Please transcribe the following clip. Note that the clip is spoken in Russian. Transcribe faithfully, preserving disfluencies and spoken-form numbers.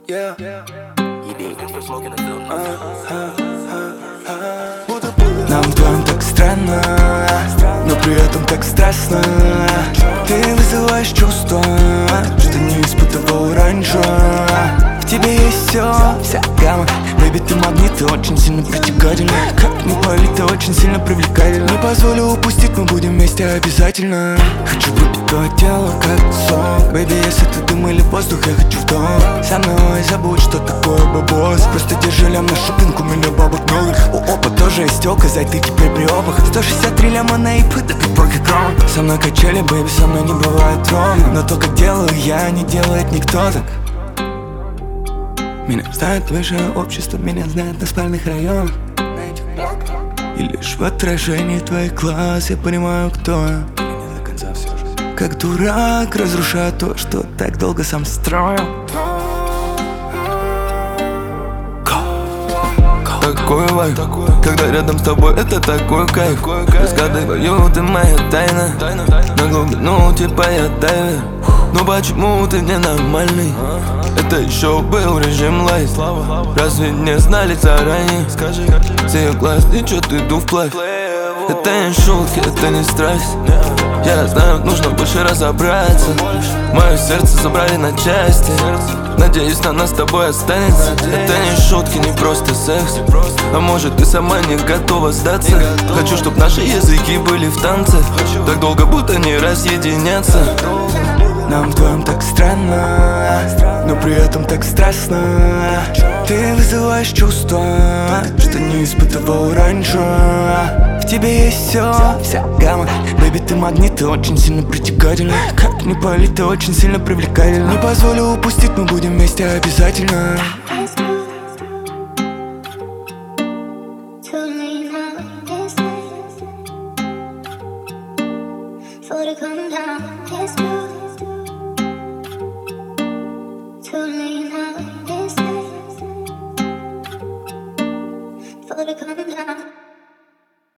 Yeah. Нам вдвоем так странно, но при этом так страстно. Ты вызываешь чувства, что не испытывал раньше. В тебе есть все, вся гамма. Бэйби, ты магнит, ты очень сильно притягательна. Как ни пали, ты очень сильно привлекательна. Не позволю упустить, мы будем вместе обязательно. Хочу выпить твое тело, как сон. Бэйби, если ты дым или воздух, я хочу в дом. Со мной забудь, что такое бабос. Просто держи лям на шопинг, у меня бабок много. У опа тоже есть тёлка, зай, ты теперь при обах. сто шестьдесят три ляма на ИП, да как проки крон. Со мной качели, бэйби, со мной не бывает ровно. Но то, как делаю я, не делает никто так. Меня знает высшее общество, меня знает на спальных районах. И лишь в отражении твоих глаз я понимаю, кто я. Как дурак разрушаю то, что так долго сам строил. Такой вайб, когда рядом с тобой, это такой кайф. Разгадываю, ты моя тайна. На глубину типа я дайвер. Но почему ты ненормальный? Это еще был режим лайт. Разве не знали заранее? С ее глаз течет иду вплавь. Это не шутки, это не страсть. Я знаю, нужно больше разобраться. Мое сердце забрали на части. Надеюсь, на нас с тобой останется. Это не шутки, не просто секс. А может, ты сама не готова сдаться. Хочу, чтоб наши языки были в танце. Так долго будто не разъединяться. Нам вдвоем так странно, но при этом так страстно. Ты вызываешь чувства, что не испытывал раньше. В тебе есть все, вся гамма. Бэйби, ты магнит, ты очень сильно притягательна. Как ни пали, ты очень сильно привлекательна. Не позволю упустить, мы будем вместе обязательно. For the come down.